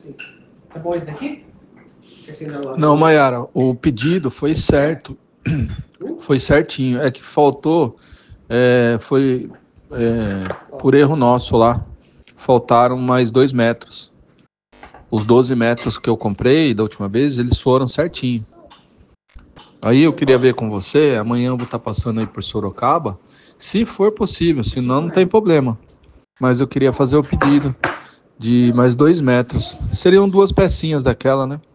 Tá bom esse daqui? Não, Mayara, o pedido foi certo. Foi certinho. É que faltou, foi por erro nosso lá. Faltaram mais 2 metros. Os 12 metros que eu comprei da última vez, eles foram certinho. Aí eu queria ver com você, amanhã eu vou estar passando aí por Sorocaba, se for possível, senão não tem problema. Mas eu queria fazer o pedido de mais 2 metros. Seriam 2 pecinhas daquela, né?